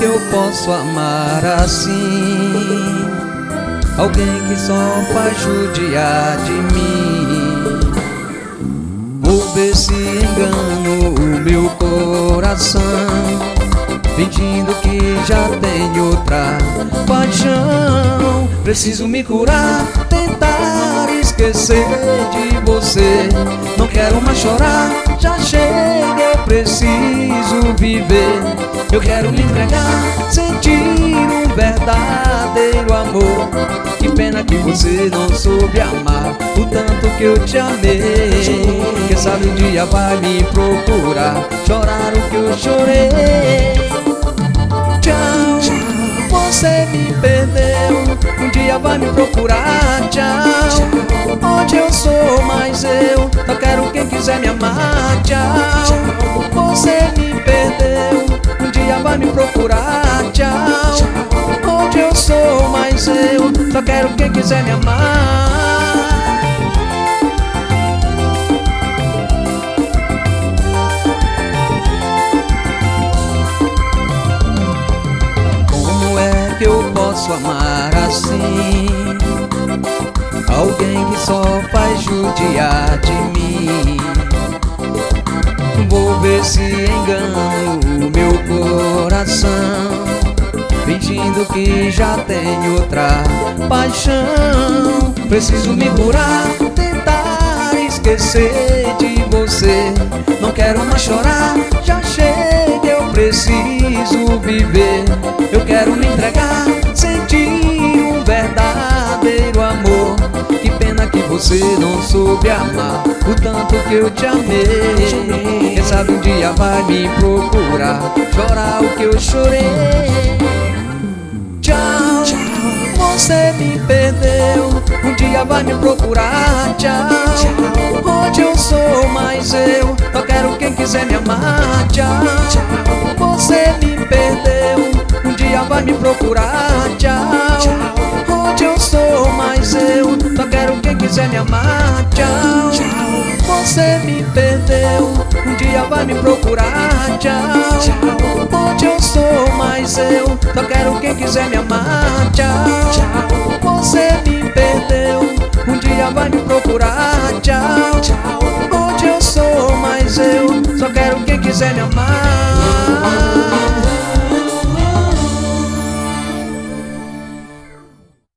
que eu posso amar assim? Alguém que só faz judiar de mim. Vou ver se engano o meu coração, fingindo que já tenho outra paixão. Preciso me curar, tentar esquecer de você. Não quero mais chorar, já chega, eu preciso viver. Eu quero me entregar, sentir um verdadeiro amor. Que pena que você não soube amar o tanto que eu te amei. Quem sabe um dia vai me procurar, chorar o que eu chorei. Tchau, você me perdeu, um dia vai me procurar. Tchau, onde eu sou mais eu, só quero quem quiser me amar. Tchau, você me perdeu, um dia vai me procurar. Tchau, onde eu sou mais eu, só quero quem quiser me amar. Como é que eu posso amar assim? Alguém que só faz judiar de mim. Vou ver se engano o meu coração, fingindo que já tenho outra paixão. Preciso me curar, tentar esquecer de você. Não quero mais chorar, já chega, eu preciso viver. Eu quero me entregar, sentir um verdadeiro amor. Que pena que você não soube amar o tanto que eu te amei. Quem sabe um dia vai me procurar, chorar o que eu chorei. Tchau, você me perdeu, um dia vai me procurar. Tchau, onde eu sou mais eu, só quero quem quiser me amar. Tchau, você me perdeu, um dia vai me procurar. Tchau, onde eu sou mais eu, só quero quem quiser me amar. Tchau, você me perdeu, um dia vai me procurar. Tchau, onde eu sou mais eu, só quero quem quiser me amar. Tchau, você me perdeu, um dia vai me procurar. Tchau, onde eu sou mais eu, só quero quem quiser me amar.